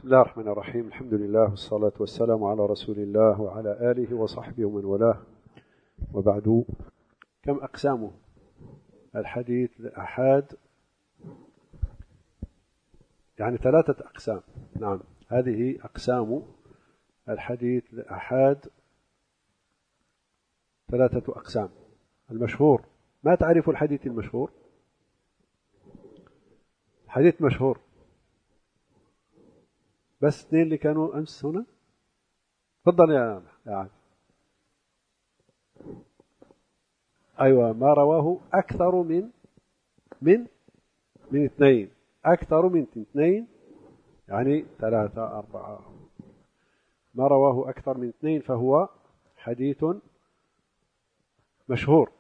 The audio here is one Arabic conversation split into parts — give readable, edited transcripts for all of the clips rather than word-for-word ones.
الله الرحمن الرحيم. الحمد لله والصلاة والسلام على رسول الله وعلى آله وصحبه ومن والاه، وبعد. كم أقسامه الحديث الآحاد؟ يعني 3 أقسام. نعم، هذه أقسام الحديث الآحاد 3 أقسام. المشهور، ما تعرف الحديث المشهور؟ حديث مشهور بس 2 اللي كانوا أمس هنا. تفضل يا عاد. أيوة، ما رواه أكثر من 2، أكثر من 2 يعني 3 4. ما رواه أكثر من 2 فهو حديث مشهور.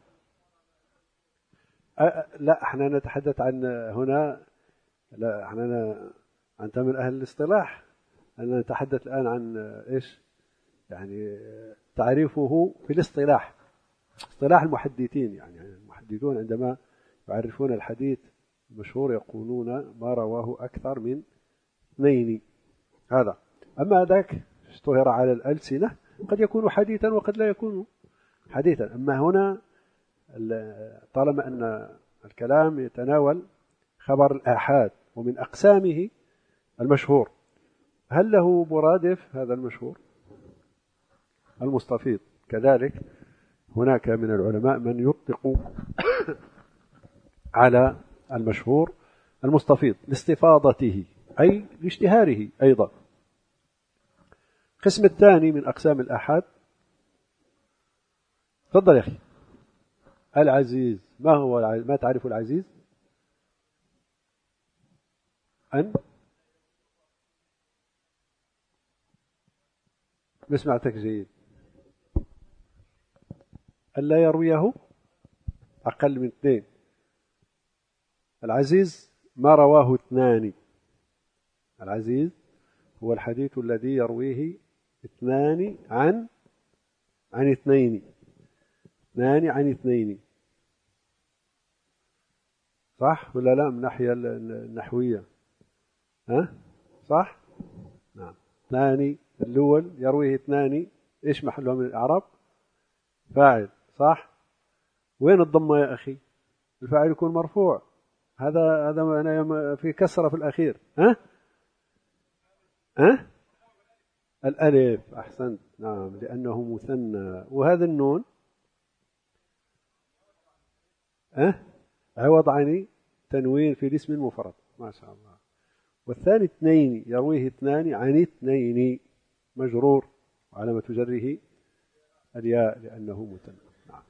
لا، احنا نتحدث عن هنا، لا احنا أنت من أهل الاصطلاح. أنا نتحدث الآن عن إيش؟ يعني تعريفه في الاصطلاح، اصطلاح المحدثين. يعني المحدثون عندما يعرفون الحديث المشهور يقولون ما رواه أكثر من 2. هذا. أما ذاك اشتهر على الألسنة قد يكون حديثا وقد لا يكون حديثا. أما هنا طالما أن الكلام يتناول خبر الآحاد ومن أقسامه المشهور، هل له مرادف هذا المشهور؟ المستفيض. كذلك هناك من العلماء من يطلق على المشهور المستفيض لاستفاضته، أي لاشتهاره أيضا. القسم الثاني من أقسام الآحاد، تفضل يا أخي. العزيز. ما هو ما تعرف العزيز؟ أن ما سمعتك جيد. ألا يرويه أقل من 2. العزيز ما رواه 2. العزيز هو الحديث الذي يرويه 2 عن 2. 2 عن 2. صح ولا لا؟ من الناحية النحوية ها؟ صح؟ نعم. 2 الأول يرويه 2، إيش محله من الإعراب؟ فاعل. صح؟ وين الضمة يا أخي؟ الفاعل يكون مرفوع. هذا معناه في كسرة في الأخير. ها؟ ها؟ الألف. أحسنت. نعم، لأنه مثنى. وهذا النون عوض عن تنوين في الاسم المفرد. ما شاء الله. والثاني 2 يرويه 2 عن 2 مجرور، وعلامة جره الياء لأنه مثنى. نعم.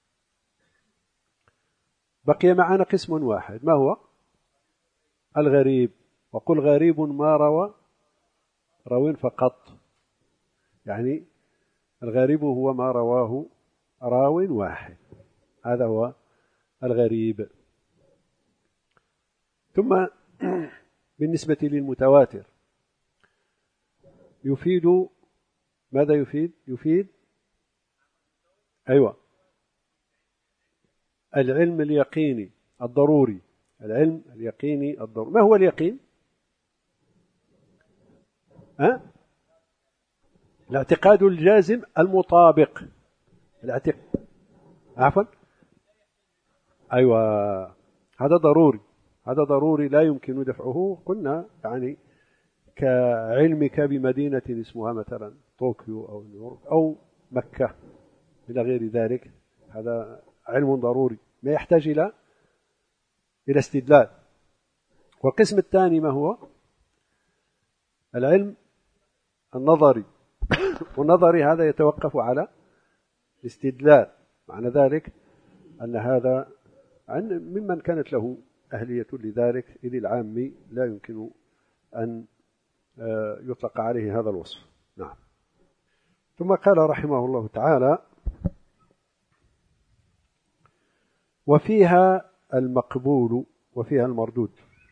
بقي معنا قسم واحد، ما هو؟ الغريب. وقل غريب ما روى راو فقط. يعني الغريب هو ما رواه راو واحد، هذا هو الغريب. ثم بالنسبة للمتواتر يفيد ماذا؟ يفيد أيوة، العلم اليقيني الضروري. العلم اليقيني الضروري. ما هو اليقين؟ الاعتقاد الجازم المطابق. عفوا. أيوة، هذا ضروري. هذا ضروري لا يمكن دفعه. قلنا يعني كعلمك بمدينة اسمها مثلا طوكيو أو نيويورك أو مكة إلى غير ذلك، هذا علم ضروري ما يحتاج إلى استدلال. والقسم الثاني ما هو؟ العلم النظري. والنظري هذا يتوقف على الاستدلال. معنى ذلك أن هذا ممن كانت له أهلية لذلك، إذ العام لا يمكن أن يطلق عليه هذا الوصف. نعم. ثم قال رحمه الله تعالى: وفيها المقبول وفيها المردود.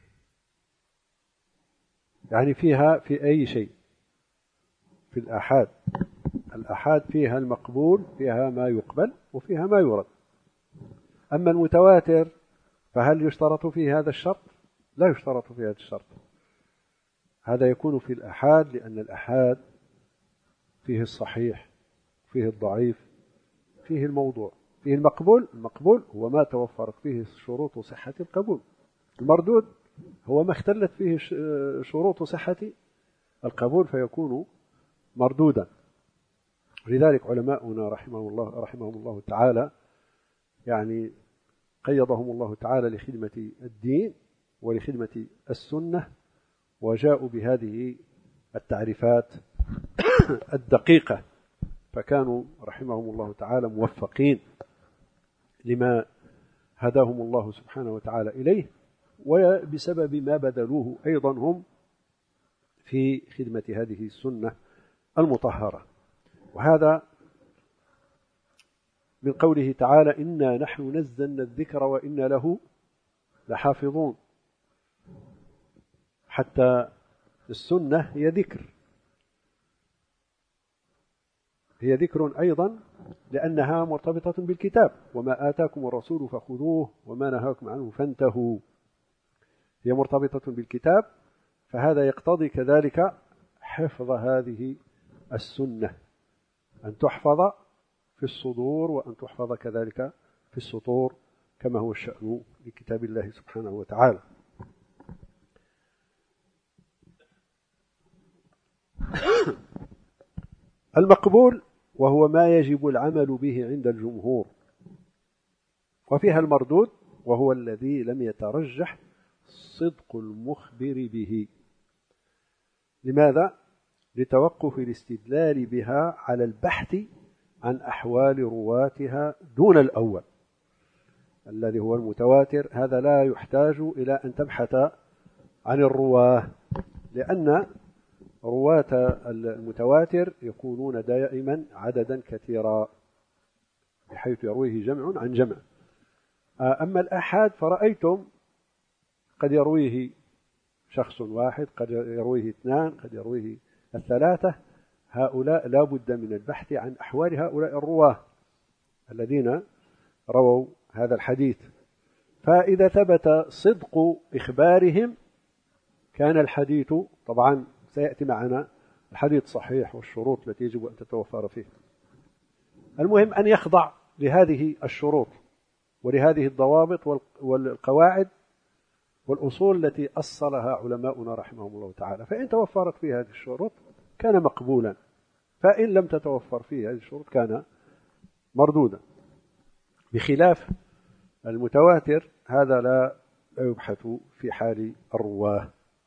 يعني فيها في أي شيء في الآحاد. الآحاد فيها المقبول، فيها ما يقبل وفيها ما يرد. أما المتواتر فهل يشترط فيه هذا الشرط؟ لا يشترط فيه هذا الشرط. هذا يكون في الآحاد، لأن الآحاد فيه الصحيح، فيه الضعيف، فيه الموضوع، فيه المقبول. المقبول هو ما توفرت فيه شروط صحة القبول. المردود هو ما اختلت فيه شروط صحة القبول فيكون مردودا. لذلك علماؤنا رحمهم الله تعالى يعني قيضهم الله تعالى لخدمة الدين ولخدمة السنة، وجاءوا بهذه التعريفات الدقيقة، فكانوا رحمهم الله تعالى موفقين لما هداهم الله سبحانه وتعالى إليه، وبسبب ما بذلوه أيضا هم في خدمة هذه السنة المطهرة. وهذا من قوله تعالى: إنا نحن نزلنا الذكر وإنا له لحافظون. حتى السنة هي ذكر أيضا، لأنها مرتبطة بالكتاب: وما آتاكم الرسول فخذوه وما نهاكم عنه فانتهوا. هي مرتبطة بالكتاب، فهذا يقتضي كذلك حفظ هذه السنة، أن تحفظ في الصدور وأن تحفظ كذلك في السطور، كما هو الشأن لكتاب الله سبحانه وتعالى. المقبول وهو ما يجب العمل به عند الجمهور، وفيها المردود وهو الذي لم يترجح صدق المخبر به. لماذا؟ لتوقف الاستدلال بها على البحث عن أحوال رواتها دون الأول الذي هو المتواتر. هذا لا يحتاج إلى أن تبحث عن الرواه، لأن رواة المتواتر يكونون دائما عددا كثيرا بحيث يرويه جمع عن جمع. أما الآحاد فرأيتم قد يرويه شخص واحد، قد يرويه اثنان، قد يرويه الثلاثة. هؤلاء لا بد من البحث عن أحوال هؤلاء الرواه الذين رووا هذا الحديث، فإذا ثبت صدق إخبارهم كان الحديث، طبعا سيأتي معنا الحديث صحيح والشروط التي يجب أن تتوفر فيه. المهم أن يخضع لهذه الشروط ولهذه الضوابط والقواعد والأصول التي أصلها علماؤنا رحمهم الله تعالى. فإن توفرت فيه هذه الشروط كان مقبولا، فإن لم تتوفر فيه هذه الشروط كان مردودا. بخلاف المتواتر هذا لا يبحث في حال الرواه.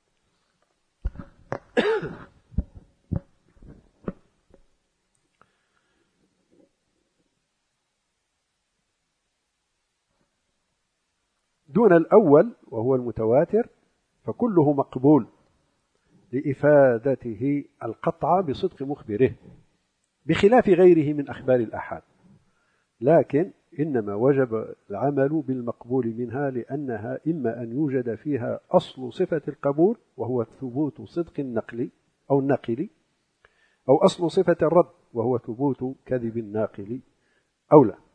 دون الأول وهو المتواتر فكله مقبول لإفادته القطع بصدق مخبره، بخلاف غيره من أخبار الآحاد. لكن إنما وجب العمل بالمقبول منها لأنها إما أن يوجد فيها أصل صفة القبول وهو ثبوت صدق النقل أو الناقل، أو أصل صفة الرد وهو ثبوت كذب الناقل أو لا.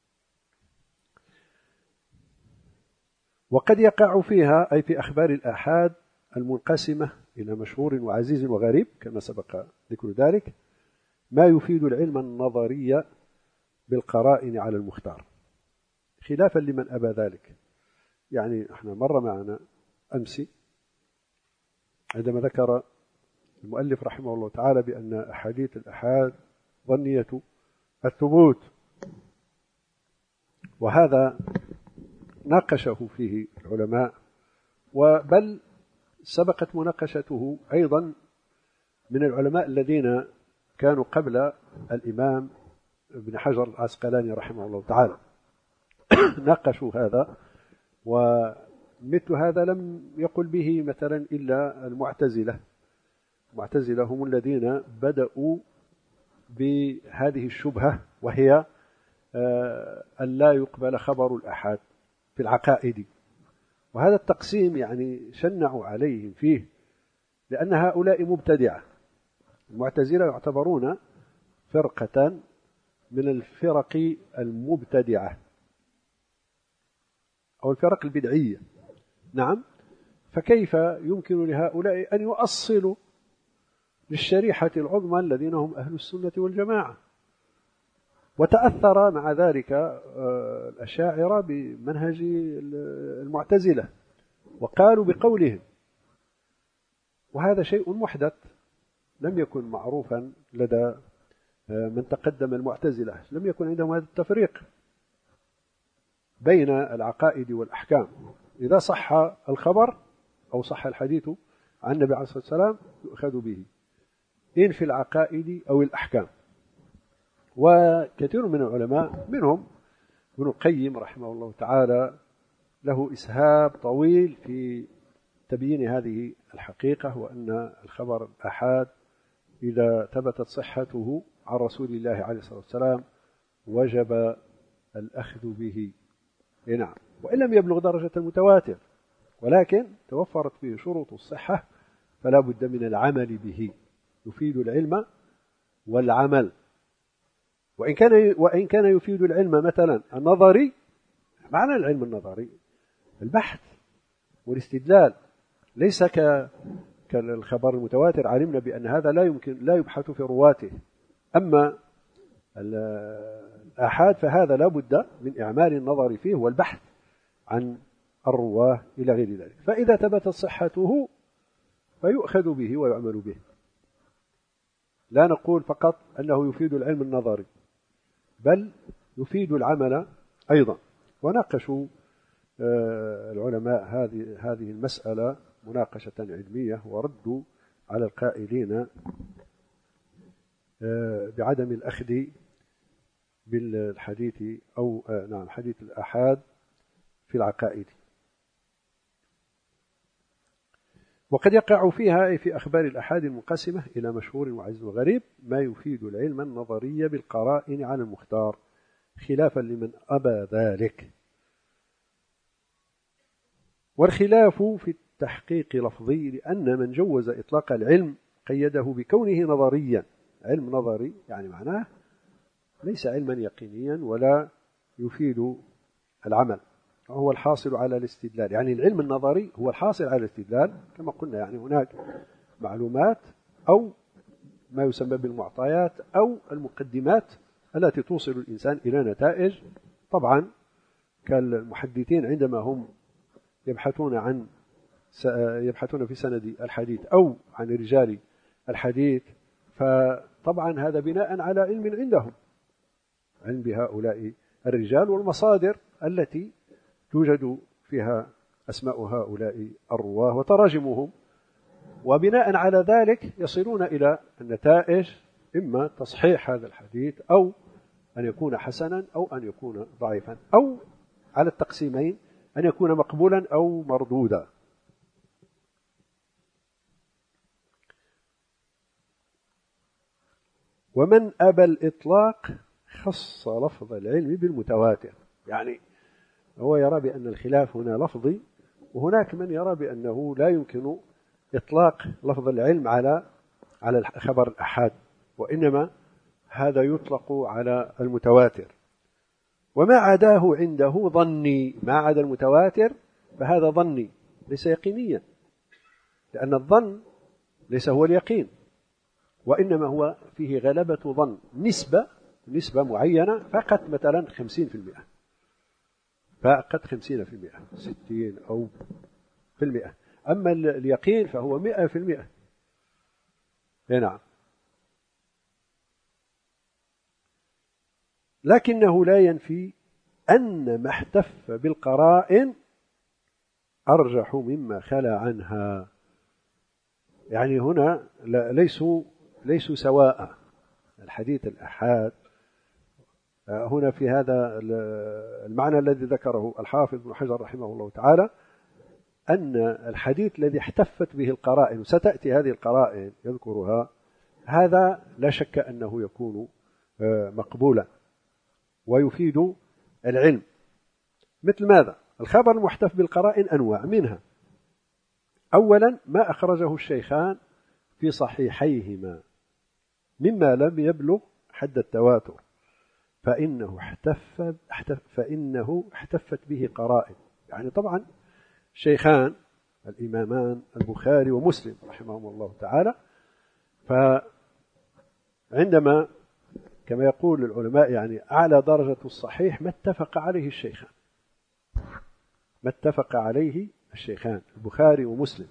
وقد يقع فيها أي في أخبار الآحاد المنقسمة إلى مشهور وعزيز وغريب كما سبق ذكر ذلك ما يفيد العلم النظري بالقرائن على المختار، خلافا لمن أبى ذلك. يعني احنا مر معنا أمس عندما ذكر المؤلف رحمه الله تعالى بأن أحاديث الآحاد ظنية الثبوت، وهذا ناقشه فيه العلماء، وبل سبقت مناقشته أيضا من العلماء الذين كانوا قبل الإمام ابن حجر العسقلاني رحمه الله تعالى. ناقشوا هذا، ومثل هذا لم يقل به مثلا إلا المعتزلة. المعتزلة هم الذين بدأوا بهذه الشبهة، وهي أن لا يقبل خبر الآحاد في العقائد. وهذا التقسيم يعني شنعوا عليهم فيه، لأن هؤلاء مبتدعة. المعتزلة يعتبرون فرقة من الفرق المبتدعة أو الفرق البدعية. نعم، فكيف يمكن لهؤلاء أن يؤصلوا للشريحة العظمى الذين هم أهل السنة والجماعة؟ وتأثر مع ذلك الأشاعرة بمنهج المعتزلة وقالوا بقولهم، وهذا شيء محدث لم يكن معروفا لدى من تقدم المعتزلة، لم يكن عندهم هذا التفريق بين العقائد والأحكام. إذا صح الخبر أو صح الحديث عن النبي عليه الصلاة والسلام يؤخذ به، إن في العقائد أو الأحكام. وكثير من العلماء منهم ابن القيم رحمه الله تعالى له إسهاب طويل في تبيين هذه الحقيقة، وأن الخبر الآحاد إذا ثبتت صحته عن رسول الله عليه الصلاة والسلام وجب الأخذ به. نعم، وإن لم يبلغ درجة المتواتر، ولكن توفرت فيه شروط الصحة فلا بد من العمل به، يفيد العلم والعمل. وإن كان يفيد العلم مثلا النظري، معنى العلم النظري البحث والاستدلال، ليس كالخبر المتواتر علمنا بأن هذا لا يبحث في رواته. أما الآحاد فهذا لا بد من إعمال النظر فيه والبحث عن الرواه إلى غير ذلك. فإذا ثبتت صحته فيؤخذ به ويعمل به، لا نقول فقط أنه يفيد العلم النظري، بل يفيد العمل أيضا. وناقشوا العلماء هذه المسألة مناقشة علمية، وردوا على القائلين بعدم الأخذ بالحديث أو نعم حديث الآحاد في العقائد. وقد يقع فيها في أخبار الآحاد المنقسمة إلى مشهور وعز وغريب ما يفيد العلم النظري بالقرائن على المختار، خلافا لمن أبى ذلك. والخلاف في التحقيق لفظي، لأن من جوز إطلاق العلم قيده بكونه نظريا. علم نظري يعني معناه ليس علما يقينيا ولا يفيد العمل، هو الحاصل على الاستدلال. يعني العلم النظري هو الحاصل على الاستدلال كما قلنا، يعني هناك معلومات أو ما يسمى بالمعطيات أو المقدمات التي توصل الإنسان إلى نتائج. طبعا كالمحدثين عندما هم يبحثون في سند الحديث أو عن رجال الحديث، فطبعا هذا بناء على علم عندهم، علم بهؤلاء الرجال والمصادر التي توجد فيها أسماء هؤلاء الرواه وتراجمهم، وبناء على ذلك يصلون إلى النتائج، إما تصحيح هذا الحديث أو أن يكون حسنا أو أن يكون ضعيفا، أو على التقسيمين أن يكون مقبولا أو مردودا. ومن أبى الإطلاق خص لفظ العلم بالمتواتر. يعني هو يرى بأن الخلاف هنا لفظي، وهناك من يرى بأنه لا يمكن إطلاق لفظ العلم على خبر الأحاد، وإنما هذا يطلق على المتواتر. وما عداه عنده ظني، ما عدا المتواتر فهذا ظني ليس يقينيا، لأن الظن ليس هو اليقين، وإنما هو فيه غلبة ظن، نسبة معينة، فقط مثلا 50%، فقط 50%، 60 أو في المئة. أما اليقين فهو 100%. نعم، لكنه لا ينفي أن ما احتف بالقرائن أرجح مما خلا عنها. يعني هنا ليسوا سواء. الحديث الآحاد هنا في هذا المعنى الذي ذكره الحافظ ابن حجر رحمه الله تعالى، أن الحديث الذي احتفت به القرائن، وستأتي هذه القرائن يذكرها، هذا لا شك أنه يكون مقبولا ويفيد العلم. مثل ماذا؟ الخبر المحتف بالقرائن أنواع، منها أولا ما أخرجه الشيخان في صحيحيهما مما لم يبلغ حد التواتر، فإنه احتفت به قرائن. يعني طبعا الشيخان الإمامان البخاري ومسلم رحمهم الله تعالى. فعندما كما يقول العلماء يعني أعلى درجة الصحيح ما اتفق عليه الشيخان، ما اتفق عليه الشيخان البخاري ومسلم.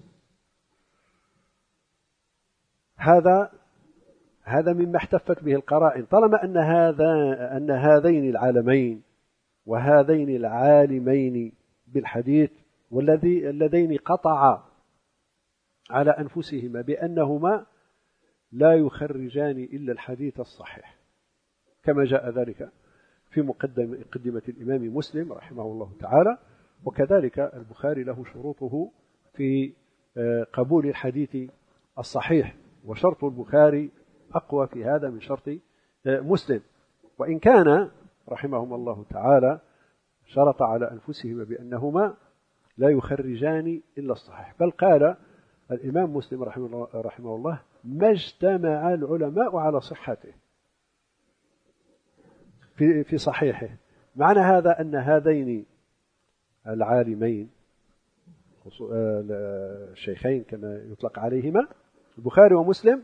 هذا مما احتفت به القرائن، طالما أن هذين العالمين وهذين العالمين بالحديث واللذين قطعا على أنفسهما بأنهما لا يخرجان إلا الحديث الصحيح، كما جاء ذلك في مقدمة الإمام مسلم رحمه الله تعالى. وكذلك البخاري له شروطه في قبول الحديث الصحيح، وشرط البخاري أقوى في هذا من شرط مسلم، وإن كان رحمهم الله تعالى شرط على أنفسهما بأنهما لا يخرجان إلا الصحيح. بل قال الإمام مسلم رحمه الله ما اجتمع العلماء على صحته في صحيحه. معنى هذا أن هذين العالمين الشيخين كما يطلق عليهما البخاري ومسلم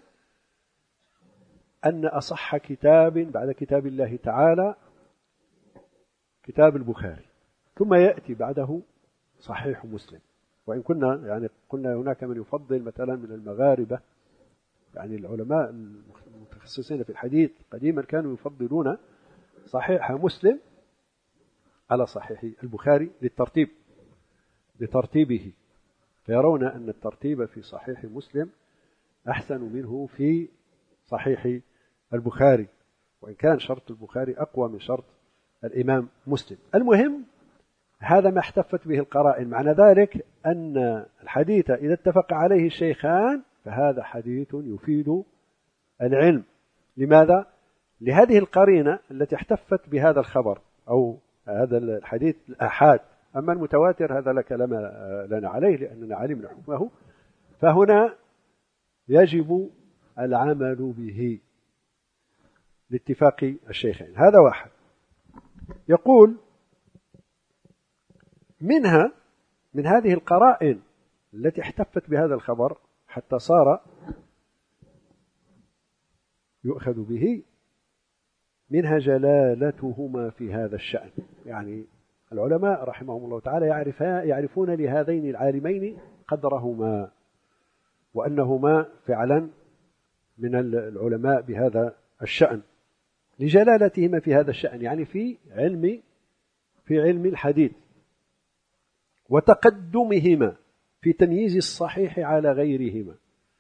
أن أصح كتاب بعد كتاب الله تعالى كتاب البخاري، ثم يأتي بعده صحيح مسلم. وإن كنا قلنا هناك من يفضل مثلا من المغاربة، يعني العلماء المتخصصين في الحديث قديما كانوا يفضلون صحيح مسلم على صحيح البخاري لترتيبه، فيرون أن الترتيب في صحيح مسلم أحسن منه في صحيح البخاري، وإن كان شرط البخاري أقوى من شرط الإمام مسلم. المهم هذا ما احتفت به القرائن. معنى ذلك أن الحديث إذا اتفق عليه الشيخان فهذا حديث يفيد العلم. لماذا؟ لهذه القرينة التي احتفت بهذا الخبر أو هذا الحديث الآحاد. أما المتواتر هذا لا كلام لنا عليه لأننا علمنا حكمه، فهنا يجب العمل به لاتفاق الشيخين. هذا واحد. يقول من هذه القرائن التي احتفت بهذا الخبر حتى صار يؤخذ به منها جلالتهما في هذا الشأن. يعني العلماء رحمهم الله تعالى يعرفون لهذين العالمين قدرهما وأنهما فعلا من العلماء بهذا الشأن لجلالتهما في هذا الشأن، يعني في علم الحديث، وتقدمهما في تمييز الصحيح على غيرهما.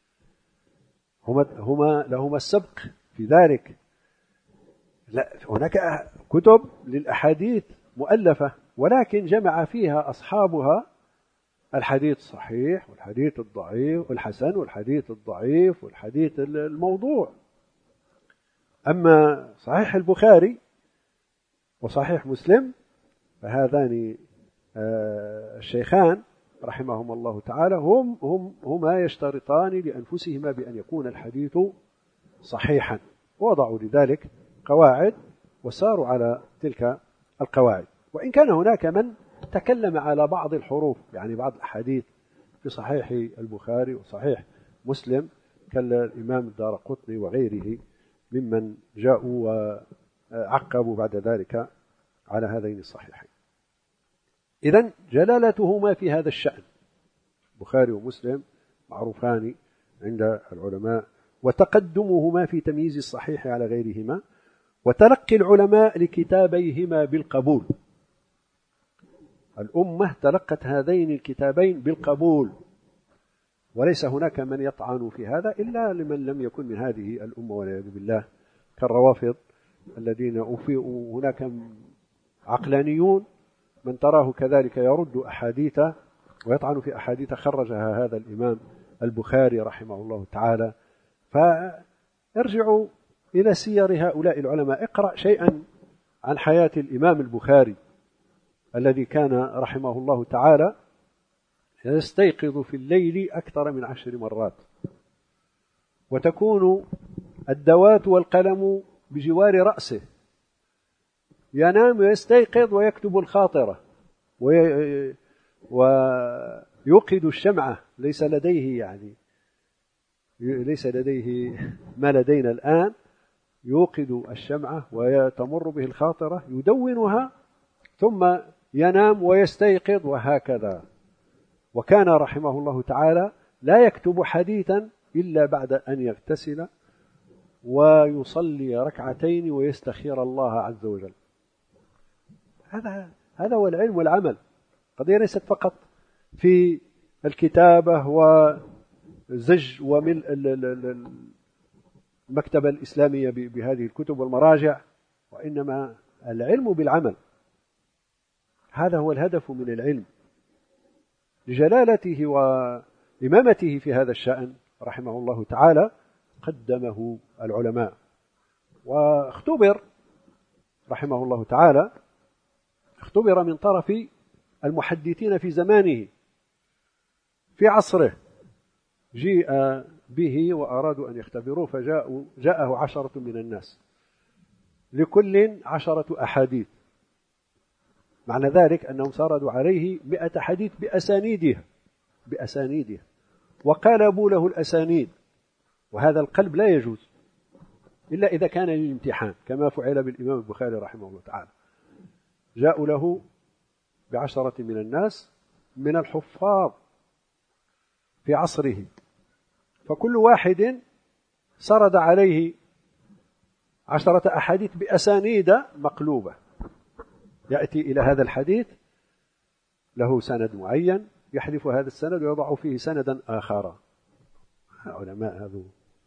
لهما السبق في ذلك. لا، هناك كتب للأحاديث مؤلفة ولكن جمع فيها أصحابها الحديث الصحيح والحديث الضعيف والحسن والحديث الضعيف والحديث الموضوع. أما صحيح البخاري وصحيح مسلم فهذان الشيخان رحمهما الله تعالى هما يشترطان لأنفسهما بأن يكون الحديث صحيحا، ووضعوا لذلك قواعد وساروا على تلك القواعد. وإن كان هناك من تكلم على بعض الحروف، يعني بعض الأحاديث في صحيح البخاري وصحيح مسلم كالإمام الدارقطني وغيره ممن جاءوا وعقبوا بعد ذلك على هذين الصحيحين. إذن جلالتهما في هذا الشأن، البخاري ومسلم معروفان عند العلماء، وتقدمهما في تمييز الصحيح على غيرهما، وتلقي العلماء لكتابيهما بالقبول. الأمة تلقت هذين الكتابين بالقبول، وليس هناك من يطعن في هذا إلا لمن لم يكن من هذه الأمة والعياذ بالله كالروافض الذين أوفئوا. هناك عقلانيون من تراه كذلك يرد أحاديث ويطعن في أحاديث خرجها هذا الإمام البخاري رحمه الله تعالى. فارجعوا إلى سير هؤلاء العلماء، اقرأ شيئا عن حياة الإمام البخاري الذي كان رحمه الله تعالى يستيقظ في الليل أكثر من 10 مرات، وتكون الدوات والقلم بجوار رأسه، ينام ويستيقظ ويكتب الخاطرة يوقد الشمعة، ليس لديه يعني ليس لديه ما لدينا الآن، يوقد الشمعة وتمر به الخاطرة يدونها ثم ينام ويستيقظ وهكذا. وكان رحمه الله تعالى لا يكتب حديثا إلا بعد أن يغتسل ويصلي ركعتين ويستخير الله عز وجل. هذا هو العلم والعمل. قضية ليست فقط في الكتابة وزج وملء المكتبة الإسلامية بهذه الكتب والمراجع، وإنما العلم بالعمل. هذا هو الهدف من العلم. لجلالته وإمامته في هذا الشأن رحمه الله تعالى قدمه العلماء، واختبر رحمه الله تعالى، اختبر من طرف المحدثين في زمانه في عصره. جيء به وأرادوا أن يختبروه فجاءه 10 من الناس، لكل 10 أحاديث. معنى ذلك أنهم سردوا عليه 100 حديث بأسانيدها وقلبوا له الأسانيد. وهذا القلب لا يجوز إلا إذا كان للامتحان، كما فعل بالإمام البخاري رحمه الله تعالى. جاءوا له ب10 من الناس من الحفاظ في عصره، فكل واحد سرد عليه 10 أحاديث بأسانيد مقلوبة. يأتي إلى هذا الحديث له سند معين، يحذف هذا السند ويضع فيه سندا آخر. علماء هذو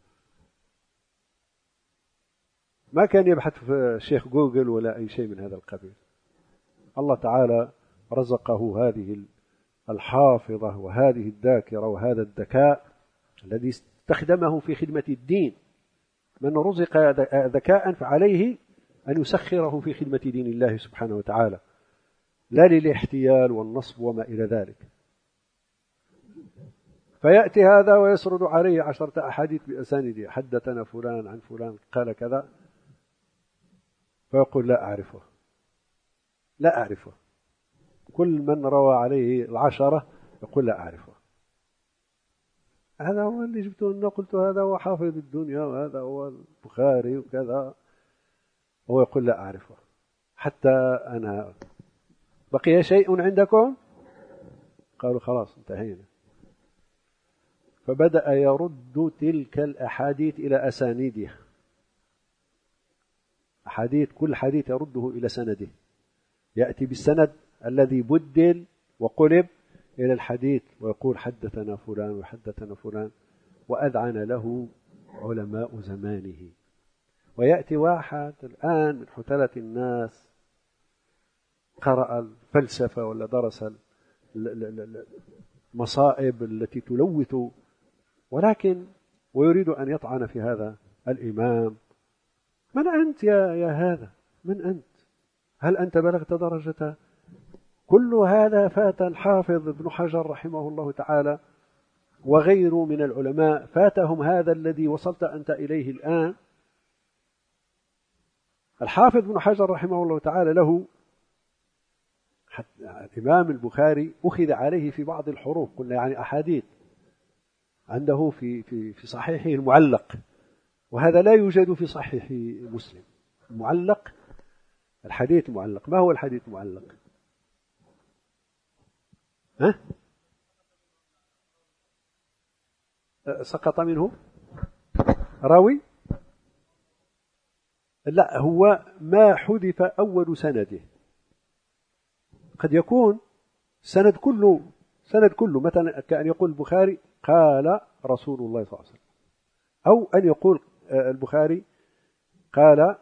ما كان يبحث في شيخ جوجل ولا أي شيء من هذا القبيل. الله تعالى رزقه هذه الحافظة وهذه الذاكرة وهذا الذكاء الذي استخدمه في خدمة الدين. من رزق ذكاء فعليه أن يسخره في خدمة دين الله سبحانه وتعالى، لا للاحتيال والنصب وما إلى ذلك. فيأتي هذا ويسرد عليه 10 أحاديث بأسانيد، حدثنا فلان عن فلان قال كذا، فيقول لا أعرفه. كل من روى عليه 10 يقول لا أعرفه. هذا هو اللي جبته لنا، قلت هذا هو حافظ الدنيا وهذا هو البخاري وكذا، هو يقول لا أعرفه. حتى أنا بقي شيء عندكم؟ قالوا خلاص انتهينا. فبدأ يرد تلك الأحاديث إلى أسانيدها، كل حديث يرده إلى سنده، يأتي بالسند الذي بدل وقلب إلى الحديث ويقول حدثنا فلان وحدثنا فلان، وأذعن له علماء زمانه. ويأتي واحد الآن من حثلة الناس قرأ الفلسفة ولا درس المصائب التي تلوث، ولكن ويريد أن يطعن في هذا الإمام. من أنت يا هذا؟ من أنت؟ هل أنت بلغت درجة؟ كل هذا فات الحافظ ابن حجر رحمه الله تعالى وغيره من العلماء، فاتهم هذا الذي وصلت أنت إليه الآن. الحافظ ابن حجر رحمه الله تعالى له الإمام البخاري أخذ عليه في بعض الحروف، قلنا يعني أحاديث عنده في صحيحه المعلق، وهذا لا يوجد في صحيح مسلم. المعلق، الحديث المعلق. ما هو الحديث المعلق؟ سقط منه راوي؟ لا، هو ما حذف أول سنده. قد يكون سند كله مثلا كأن يقول البخاري قال رسول الله صلى الله عليه وسلم، أو أن يقول البخاري قال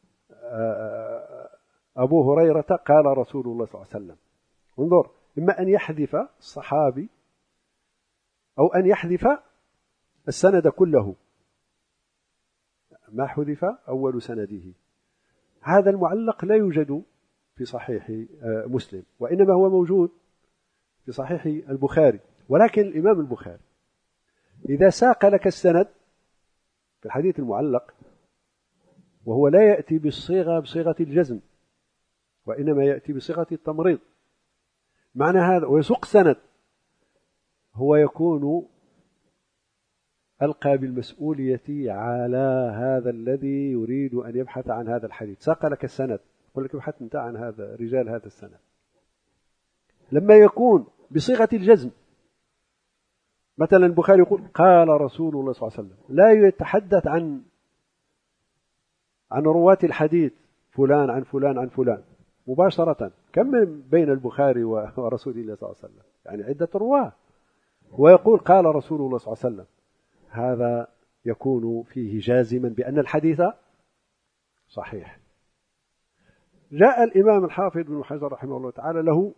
أبو هريرة قال رسول الله صلى الله عليه وسلم. انظر، إما أن يحذف الصحابي أو أن يحذف السند كله، ما حذف أول سنده. هذا المعلق لا يوجد في صحيح مسلم، وإنما هو موجود في صحيح البخاري. ولكن الإمام البخاري إذا ساق لك السند في الحديث المعلق، وهو لا يأتي بصيغة الجزم، وإنما يأتي بصيغة التمريض، معنى هذا ويسوق سند هو يكون ألقى بالمسؤولية على هذا الذي يريد أن يبحث عن هذا الحديث. ساق لك السند، يقول لك ابحث أنت عن هذا رجال هذا السند. لما يكون بصيغة الجزم، مثلا البخاري يقول قال رسول الله صلى الله عليه وسلم، لا يتحدث عن رواة الحديث فلان عن فلان عن فلان مباشرة. كم بين البخاري ورسول الله صلى الله عليه وسلم؟ يعني عدة رواه، ويقول قال رسول الله صلى الله عليه وسلم، هذا يكون فيه جازما بأن الحديث صحيح. جاء الإمام الحافظ بن حجر رحمه الله تعالى له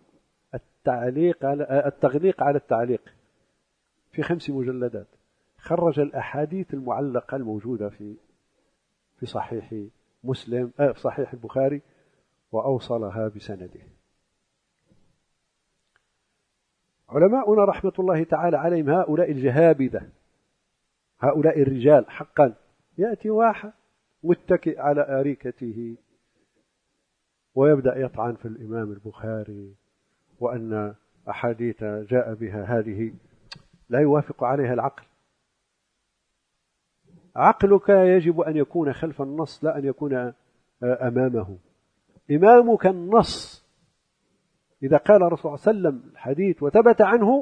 التغليق على التعليق في 5 مجلدات، خرج الأحاديث المعلقة الموجودة في صحيح مسلم في صحيح البخاري وأوصلها بسنده. علماؤنا رحمة الله تعالى عليهم هؤلاء الجهابذة، هؤلاء الرجال حقا، يأتي واحد متكئ على أريكته ويبدأ يطعن في الإمام البخاري، وأن أحاديث جاء بها هذه لا يوافق عليها العقل. عقلك يجب أن يكون خلف النص، لا أن يكون أمامه. إمامك النص. إذا قال الرسول صلى الله عليه وسلم الحديث وثبت عنه،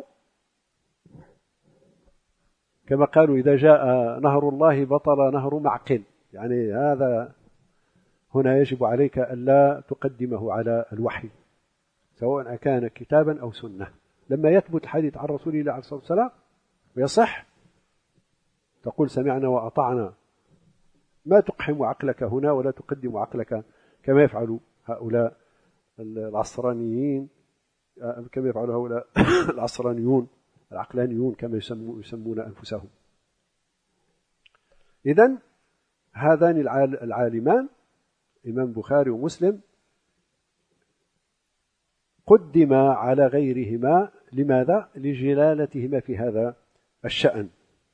كما قالوا إذا جاء نهر الله بطل نهر معقل، يعني هذا هنا يجب عليك ألا تقدمه على الوحي سواء كان كتابا أو سنة. لما يثبت الحديث عن رسول الله عليه الصلاة والسلام ويصح، تقول سمعنا وأطعنا، ما تقحم عقلك هنا ولا تقدم عقلك كما يفعل هؤلاء العصرانيين، كما يفعل هؤلاء العصرانيون العقلانيون كما يسمون أنفسهم. إذن هذان العالمان إمام بخاري ومسلم قدم على غيرهما. لماذا؟ لجلالتهما في هذا الشأن.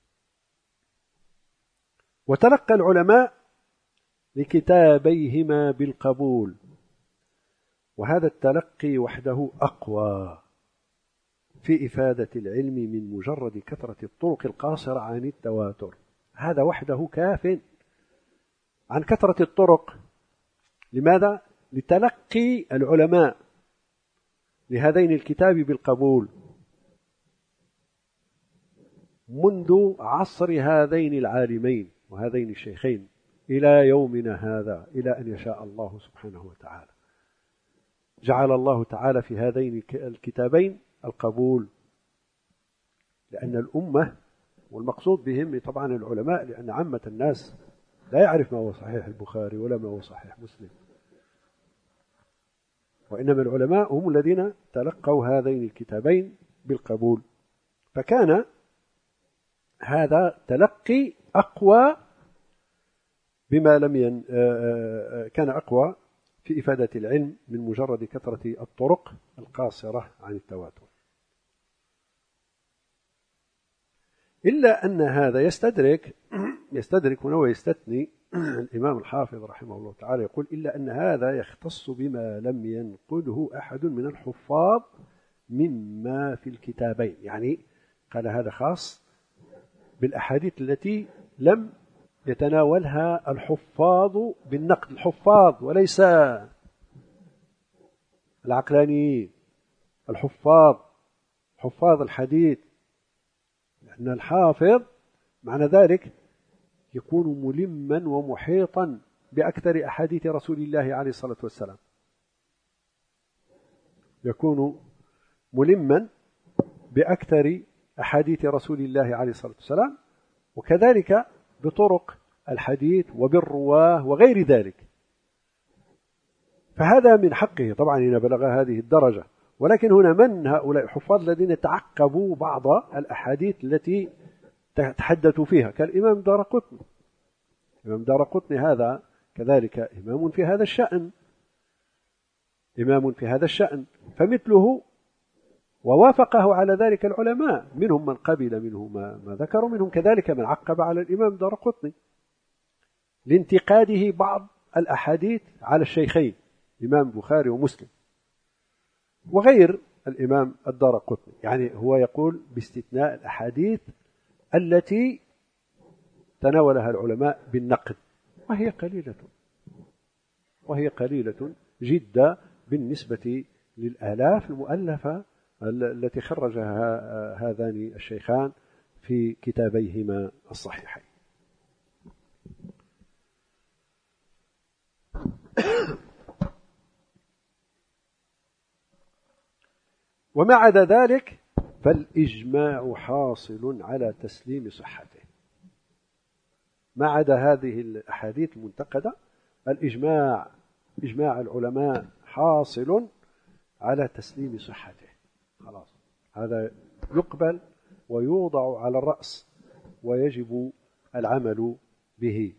وتلقى العلماء لكتابيهما بالقبول، وهذا التلقي وحده أقوى في إفادة العلم من مجرد كثرة الطرق القاصرة عن التواتر. هذا وحده كاف عن كثرة الطرق. لماذا؟ لتلقي العلماء لهذين الكتاب بالقبول منذ عصر هذين العالمين وهذين الشيخين إلى يومنا هذا، إلى أن يشاء الله سبحانه وتعالى. جعل الله تعالى في هذين الكتابين القبول، لأن الأمة والمقصود بهم طبعا العلماء، لأن عامة الناس لا يعرف ما هو صحيح البخاري ولا ما هو صحيح مسلم، وإنما العلماء هم الذين تلقوا هذين الكتابين بالقبول. فكان هذا تلقي أقوى بما لم كان أقوى في إفادة العلم من مجرد كثرة الطرق القاصرة عن التواتر. إلا أن هذا يستدرك هنا ويستثني الإمام الحافظ رحمه الله تعالى، يقول إلا أن هذا يختص بما لم ينقله أحد من الحفاظ مما في الكتابين. يعني قال هذا خاص بالأحاديث التي لم يتناولها الحفاظ بالنقد، الحفاظ وليس العقلانيين، حفاظ الحديث. لأن الحافظ معنى ذلك يكون ملما ومحيطا بأكثر أحاديث رسول الله عليه الصلاة والسلام، يكون ملما بأكثر أحاديث رسول الله عليه الصلاة والسلام، وكذلك بطرق الحديث وبالرواه وغير ذلك. فهذا من حقه طبعا إن بلغ هذه الدرجة. ولكن هنا من هؤلاء الحفاظ الذين تعقبوا بعض الأحاديث التي تحدثوا فيها كالإمام دارقطني. الإمام دارقطني هذا كذلك إمام في هذا الشأن، فمثله ووافقه على ذلك العلماء، منهم من قبل منه ما ذكروا، منهم كذلك من عقب على الإمام دارقطني لانتقاده بعض الأحاديث على الشيخين إمام بخاري ومسلم، وغير الإمام الدارقطني. يعني هو يقول باستثناء الأحاديث التي تناولها العلماء بالنقد، وهي قليلة جدا بالنسبة للآلاف المؤلفة التي خرجها هذان الشيخان في كتابيهما الصحيحين. وما عدا ذلك فالإجماع حاصل على تسليم صحته. ما عدا هذه الأحاديث المنتقدة، إجماع العلماء حاصل على تسليم صحته. خلاص، هذا يقبل ويوضع على الرأس ويجب العمل به.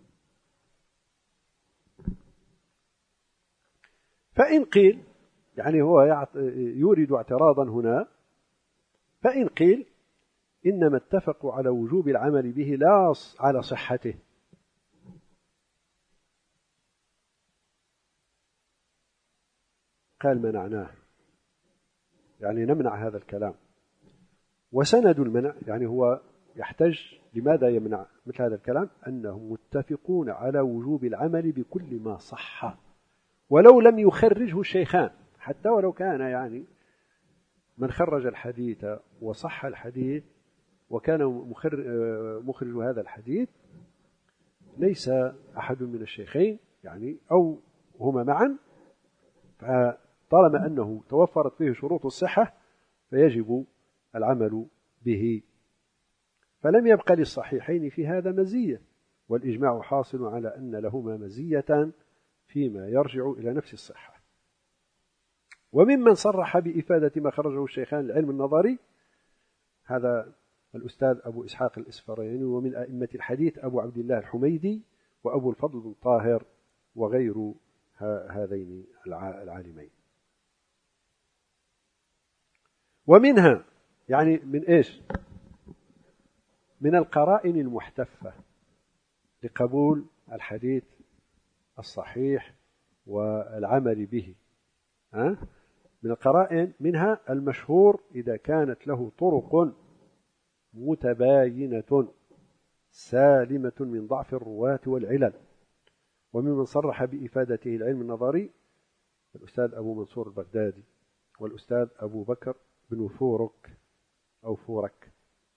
فإن قيل، يعني هو يورد اعتراضا هنا، فإن قيل إنما اتفقوا على وجوب العمل به لا على صحته، قال منعناه، يعني نمنع هذا الكلام. وسند المنع، يعني هو يحتج لماذا يمنع مثل هذا الكلام، أنهم متفقون على وجوب العمل بكل ما صح ولو لم يخرجه الشيخان، حتى ولو كان يعني من خرج الحديث وصح الحديث وكان مخرج هذا الحديث ليس أحد من الشيخين يعني أو هما معا، فطالما أنه توفرت فيه شروط الصحة فيجب العمل به. فلم يبق للصحيحين في هذا مزية، والإجماع حاصل على أن لهما مزية فيما يرجع إلى نفس الصحة. وممن صرح بإفادة ما خرجه الشيخان العلم النظري هذا الأستاذ أبو إسحاق الإسفرايني، ومن أئمة الحديث أبو عبد الله الحميدي وأبو الفضل بن طاهر وغير هذين العالمين. ومنها، يعني من إيش؟ من القرائن المحتفة لقبول الحديث الصحيح والعمل به. من القرائن منها المشهور إذا كانت له طرق متباينة سالمة من ضعف الرواة والعلل. وممن صرح بإفادته العلم النظري الأستاذ أبو منصور البغدادي والأستاذ أبو بكر بن فورك أو فورك.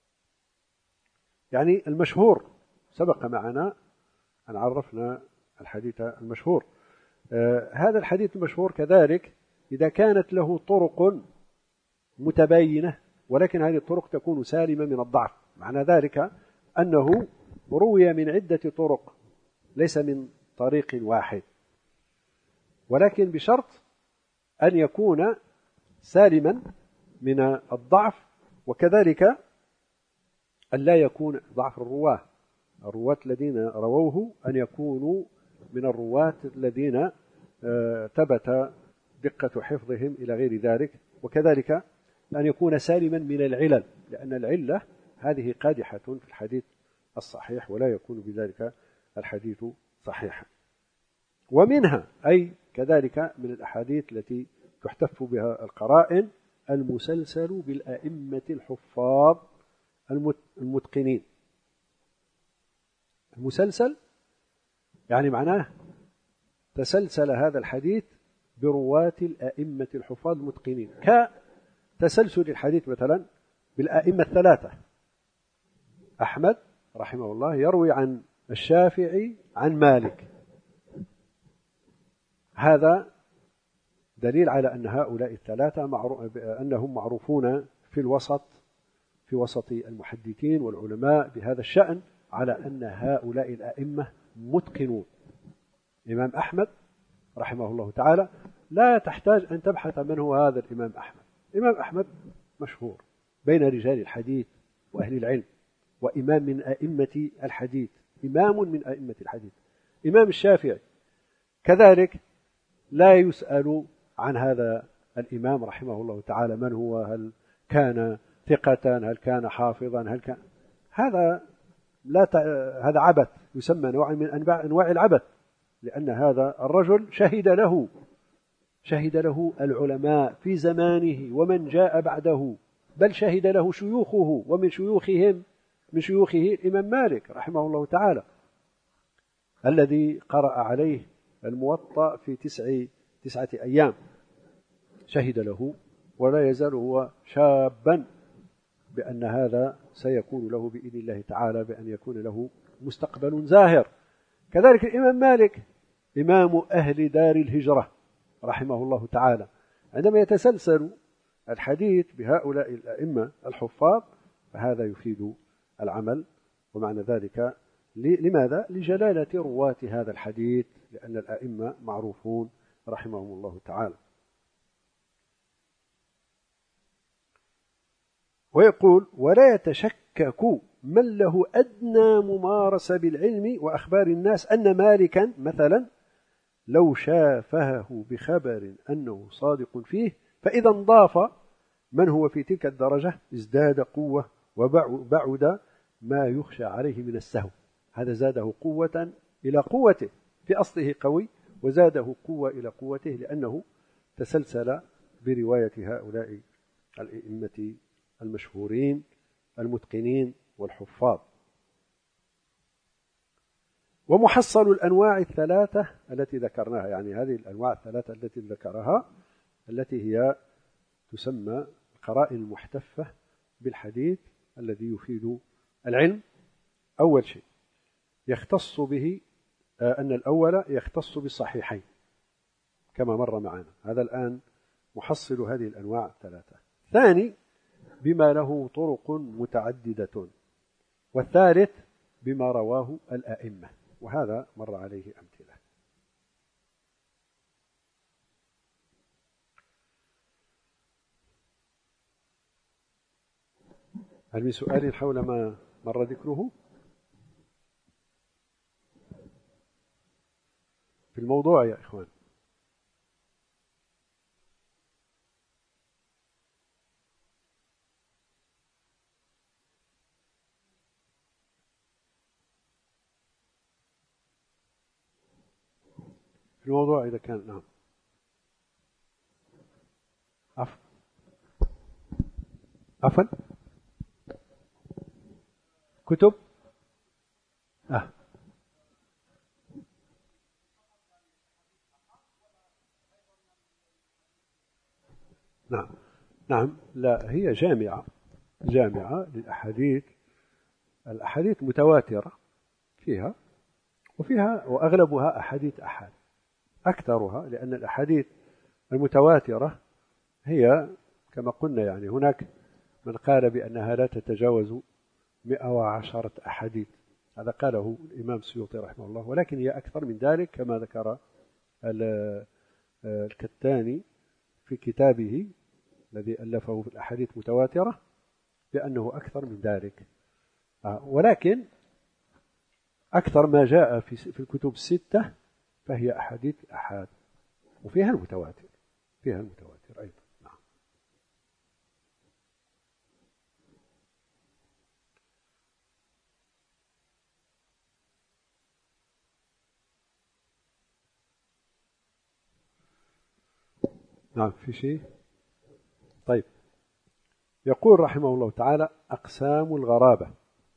يعني المشهور سبق معنا أن عرفنا الحديث المشهور. هذا الحديث المشهور كذلك إذا كانت له طرق متباينة ولكن هذه الطرق تكون سالمة من الضعف، معنى ذلك أنه روي من عدة طرق ليس من طريق واحد، ولكن بشرط أن يكون سالما من الضعف، وكذلك أن لا يكون ضعف الرواة الذين رووه أن يكونوا من الرواة الذين ثبت دقة حفظهم إلى غير ذلك، وكذلك أن يكون سالما من العلل، لأن العلة هذه قادحة في الحديث الصحيح ولا يكون بذلك الحديث صحيحا. ومنها أي كذلك من الأحاديث التي تحتف بها القرائن المسلسل بالأئمة الحفاظ المتقنين. المسلسل يعني معناه تسلسل هذا الحديث برواة الأئمة الحفاظ المتقنين، كتسلسل الحديث مثلا بالأئمة الثلاثة. أحمد رحمه الله يروي عن الشافعي عن مالك، هذا دليل على أن هؤلاء الثلاثة أنهم معروفون في وسط المحدثين والعلماء بهذا الشأن، على أن هؤلاء الأئمة متقنون. إمام أحمد رحمه الله تعالى لا تحتاج أن تبحث من هو هذا الإمام أحمد. إمام أحمد مشهور بين رجال الحديث وأهل العلم، وإمام من أئمة الحديث، إمام من أئمة الحديث. إمام الشافعي كذلك لا يسأل عن هذا الإمام رحمه الله تعالى من هو، هل كان ثقة، هل كان حافظا، هل كان هذا عبث، يسمى نوع من أنواع العبث، لأن هذا الرجل شهد له شهد له العلماء في زمانه ومن جاء بعده، بل شهد له شيوخه، ومن شيوخه الإمام مالك رحمه الله تعالى الذي قرأ عليه الموطأ في تسعة أيام، شهد له ولا يزال هو شابا بأن هذا سيكون له بإذن الله تعالى، بأن يكون له مستقبل زاهر. كذلك الإمام مالك إمام أهل دار الهجرة رحمه الله تعالى، عندما يتسلسل الحديث بهؤلاء الأئمة الحفاظ فهذا يفيد العمل. ومعنى ذلك لماذا؟ لجلالة رواة هذا الحديث، لأن الأئمة معروفون رحمهم الله تعالى. ويقول: ولا يتشكك من له أدنى ممارسة بالعلم وأخبار الناس أن مالكا مثلا لو شافهه بخبر أنه صادق فيه، فإذا انضاف من هو في تلك الدرجة ازداد قوة وبعد ما يخشى عليه من السهو. هذا زاده قوة إلى قوته، في أصله قوي وزاده قوة إلى قوته، لأنه تسلسل برواية هؤلاء الأئمة المشهورين المتقنين والحفاظ. ومحصل الأنواع الثلاثة التي ذكرناها، يعني هذه الأنواع الثلاثة التي ذكرها التي هي تسمى القرائن المحتفة بالحديث الذي يفيد العلم. أول شيء يختص به أن الأول يختص بالصحيحين كما مر معنا، هذا الآن محصل هذه الأنواع الثلاثة. ثاني بما له طرق متعددة، والثالث بما رواه الأئمة، وهذا مر عليه أمثلة. هل من سؤال حول ما مر ذكره في الموضوع يا إخوان؟ في الموضوع إذا كان نعم. عفوا كتب نعم نعم، لا هي جامعة للأحاديث، الأحاديث متواترة فيها، وأغلبها أحاديث أحاد أكثرها، لأن الأحاديث المتواترة هي كما قلنا، يعني هناك من قال بأنها لا تتجاوز 110 أحاديث، هذا قاله الإمام السيوطي رحمه الله، ولكن هي أكثر من ذلك كما ذكر الكتاني في كتابه الذي ألفه في الأحاديث المتواترة بأنه أكثر من ذلك. ولكن أكثر ما جاء في الكتب الستة فهي أحاديث أحاد، وفيها المتواتر أيضا. نعم. نعم في شيء. طيب، يقول رحمه الله تعالى: أقسام الغرابة.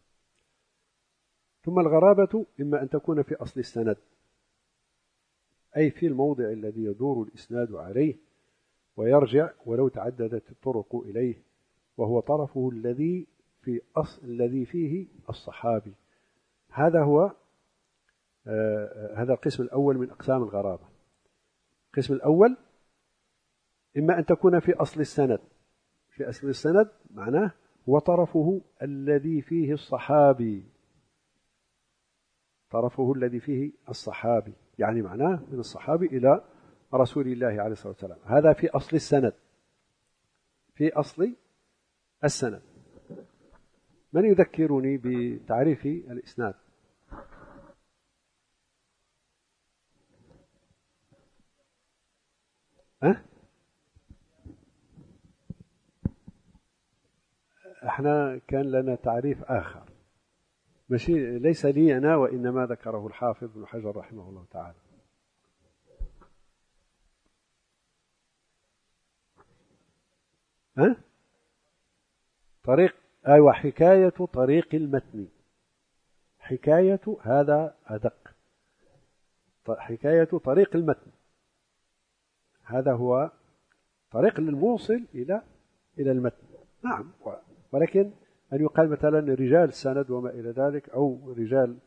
ثم الغرابة إما أن تكون في أصل السند، أي في الموضع الذي يدور الإسناد عليه ويرجع ولو تعددت الطرق إليه، وهو طرفه الذي فيه الصحابي. هذا هو هذا القسم الأول من أقسام الغرابة. القسم الأول إما أن تكون في أصل السند. في أصل السند معناه هو طرفه الذي فيه الصحابي، يعني معناه من الصحابي إلى رسول الله عليه الصلاة والسلام. هذا في أصل السند. من يذكرني بتعريف الإسناد؟ احنا كان لنا تعريف آخر، ليس لي أنا، وإنما ذكره الحافظ ابن حجر رحمه الله تعالى. ها؟ طريق، أيوة، حكاية طريق المتن. حكاية هذا أدق، حكاية طريق المتن هذا هو طريق الموصل إلى المتن. نعم، ولكن أن يقال مثلا رجال السند وما إلى ذلك، أو رجال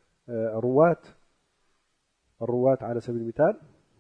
الرواة على سبيل المثال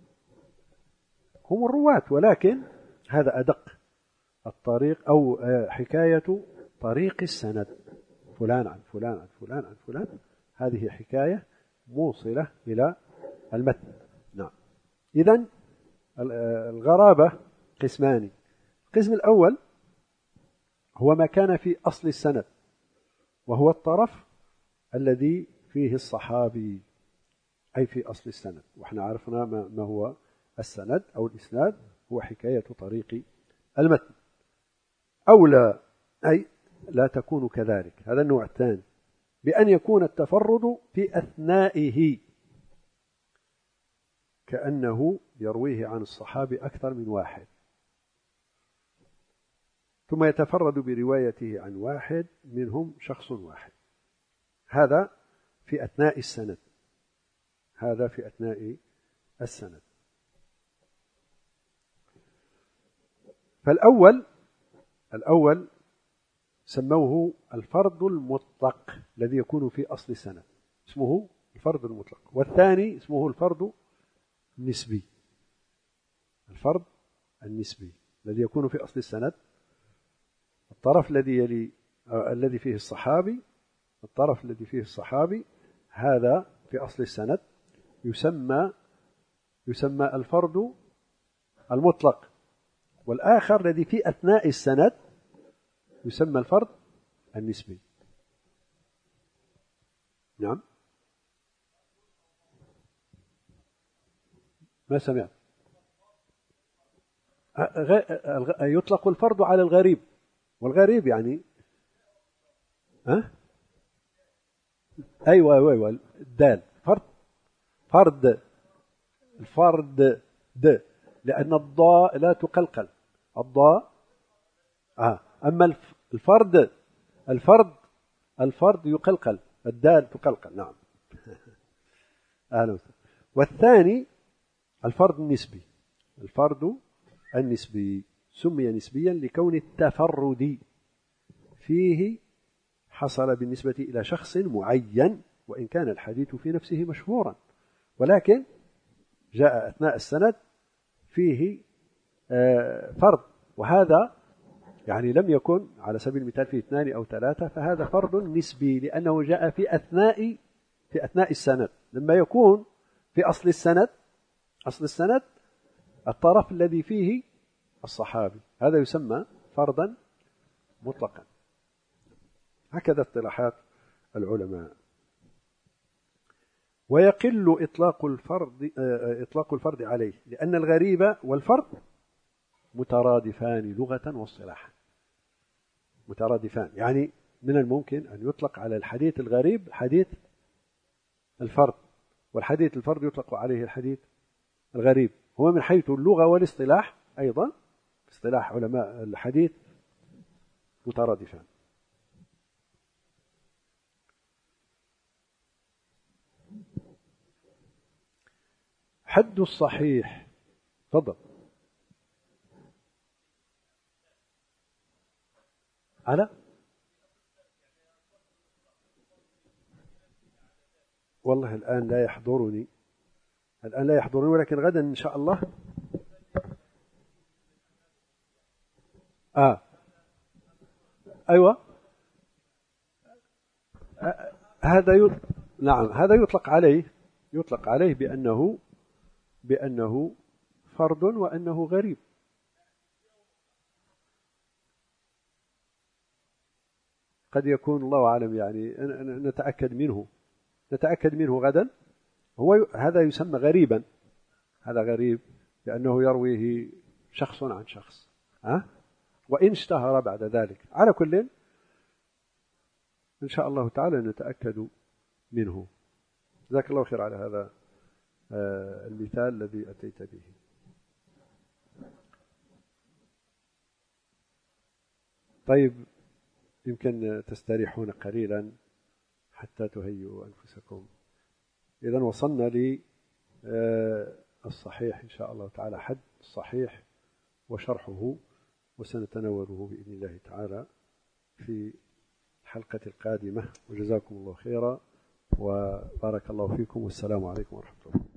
هم الرواة، ولكن هذا أدق الطريق، أو حكاية طريق السند، فلان عن فلان عن فلان عن فلان، هذه حكاية موصلة إلى المتن. نعم. إذن الغرابة قسمان. القسم الأول هو ما كان في أصل السند، وهو الطرف الذي فيه الصحابي، أي في أصل السند. وإحنا عرفنا ما هو السند أو الإسناد، هو حكاية طريق المتن. أو لا، أي لا تكون كذلك، هذا النوع الثاني، بأن يكون التفرد في أثنائه، كأنه يرويه عن الصحابي أكثر من واحد، ثم يتفرد بروايته عن واحد منهم شخص واحد. هذا في أثناء السند، هذا في أثناء السند. فالأول سموه الفرد المطلق الذي يكون في أصل السند، اسمه الفرد المطلق. والثاني اسمه الفرد النسبي، الفرد النسبي الذي يكون في أصل السند، الطرف الذي يلي الذي فيه الصحابي، الطرف الذي فيه الصحابي هذا في أصل السند يسمى الفرد المطلق، والآخر الذي في أثناء السند يسمى الفرد النسبي. نعم، ما سمعت. يطلق الفرد على الغريب، والغريب يعني أيوة الدال فرد لأن الضاء لا تقلقل، الضاء أما الفرد يقلقل، الدال تقلقل. نعم. والثاني الفرد النسبي، الفرد النسبي سمي نسبيا لكون التفرد فيه حصل بالنسبة إلى شخص معين، وإن كان الحديث في نفسه مشهورا، ولكن جاء أثناء السند فيه فرد، وهذا يعني لم يكن على سبيل المثال فيه 2 أو 3، فهذا فرد نسبي لأنه جاء في أثناء السند. لما يكون في أصل السند الطرف الذي فيه الصحابي، هذا يسمى فردا مطلقا. هكذا اصطلاحات العلماء. ويقل إطلاق الفرد عليه، لأن الغريب والفرد مترادفان لغة واصطلاحا، مترادفان، يعني من الممكن أن يطلق على الحديث الغريب حديث الفرد، والحديث الفرد يطلق عليه الحديث الغريب. هو من حيث اللغة والاصطلاح أيضا، اصطلاح علماء الحديث مترادفان. حد الصحيح، تفضل. على والله الآن لا يحضرني، ولكن غدا إن شاء الله. أيوة، نعم، هذا يطلق عليه بأنه فرد وأنه غريب. قد يكون الله أعلم، يعني نتأكد منه غدا. هذا يسمى غريبا، هذا غريب لأنه يرويه شخص عن شخص، وإن اشتهر بعد ذلك. على كل إن شاء الله تعالى نتأكد منه. جزاك الله خير على هذا المثال الذي أتيت به. طيب، يمكن تستريحون قليلا حتى تهيئوا أنفسكم. إذن وصلنا للصحيح إن شاء الله تعالى، حد الصحيح وشرحه، وسنتناوله بإذن الله تعالى في الحلقة القادمة. وجزاكم الله خيرا وبارك الله فيكم، والسلام عليكم ورحمة الله.